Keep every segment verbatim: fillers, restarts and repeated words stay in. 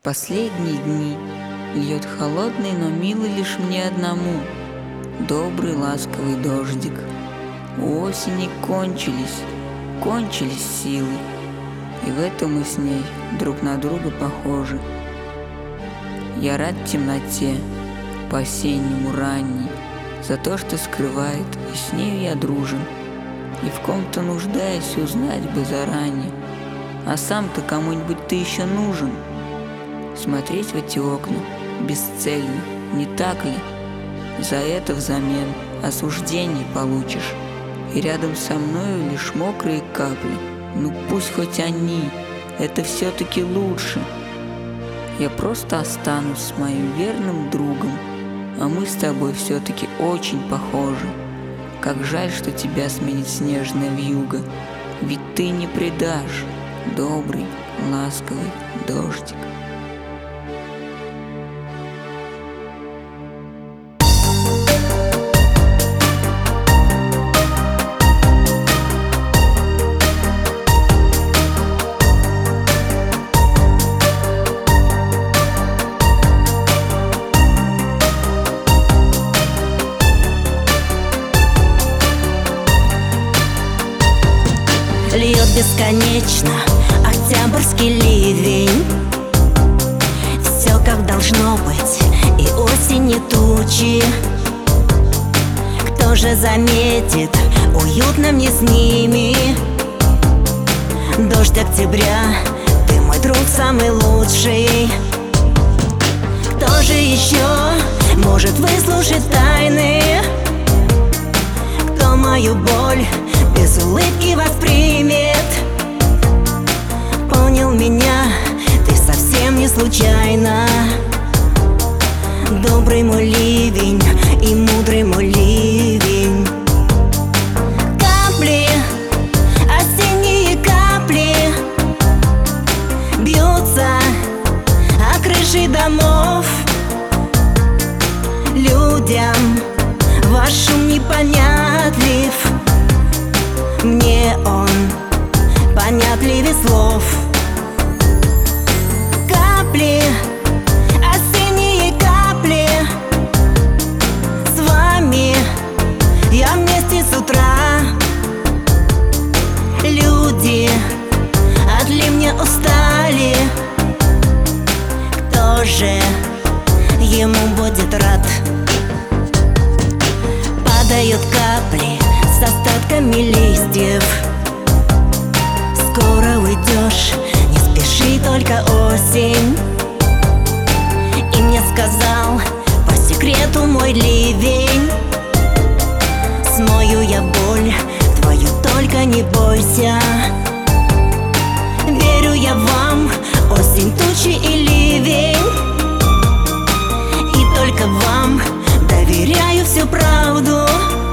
последние дни льет холодный, но милый лишь мне одному добрый ласковый дождик. У осени кончились, кончились силы, и в этом мы с ней друг на друга похожи. Я рад темноте, по-осеннему ранней, за то, что скрывает, и с нею я дружен, и в ком-то нуждаясь узнать бы заранее, а сам-то кому-нибудь ты еще нужен. Смотреть в эти окна бесцельно, не так ли? За это взамен осуждение получишь, и рядом со мною лишь мокрые капли. Ну пусть хоть они, это все-таки лучше. Я просто останусь с моим верным другом, а мы с тобой все-таки очень похожи. Как жаль, что тебя сменит снежная вьюга, ведь ты не предашь, добрый, ласковый дождик. Льет бесконечно октябрьский ливень. Все как должно быть, и осень, и тучи. Кто же заметит, уютно мне с ними. Дождь октября, ты мой друг самый лучший. Кто же еще может выслушать тайны? Кто мою боль без улыбки воспримет? Понял меня ты совсем не случайно. Добрый мой ливень и мудрый мой ливень. Капли, осенние капли бьются о крыши домов. Людям ваш шум непонятлив, мне он понятливее слов. Капли, осенние капли, с вами я вместе с утра. Люди от ливня устали, кто же ему будет рад? Падают капли с остатками листьев. Скоро уйдешь, не спеши, только осень. И мне сказал по секрету мой ливень: смою я боль твою, только не бойся. Верю я вам, осень, тучи и ливень, и только вам доверяю всю правду.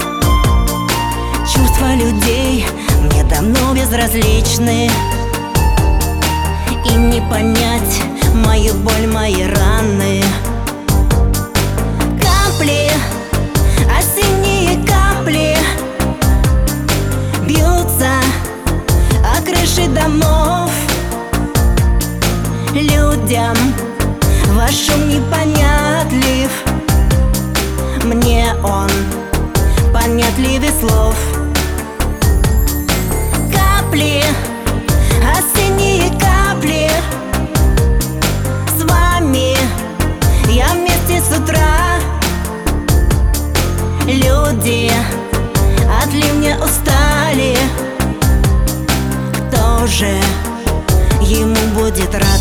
Чувства людей мне давно безразличны, им не понять мою боль, мои раны. Капли, осенние капли бьются о крыши домов. Людям ваш шум непонятлив, мне он понятливее слов. Капли, осенние капли, с вами я вместе с утра. Люди от ливня устали, кто же ему будет рад?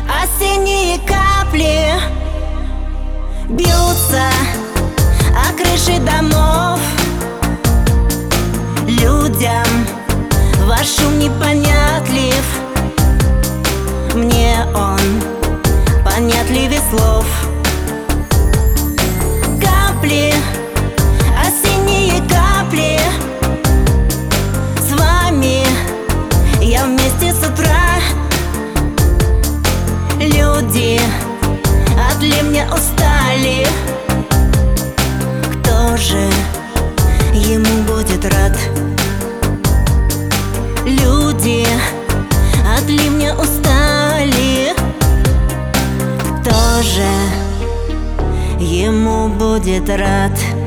осенние капли бьются о крыши домов. Людям ваш шум непонятлив, мне он понятливее слов. Капли, осенние капли, с вами я вместе с утра. Люди от ливня устали, кто же ему будет рад? Люди от ливня устали, кто же ему будет рад?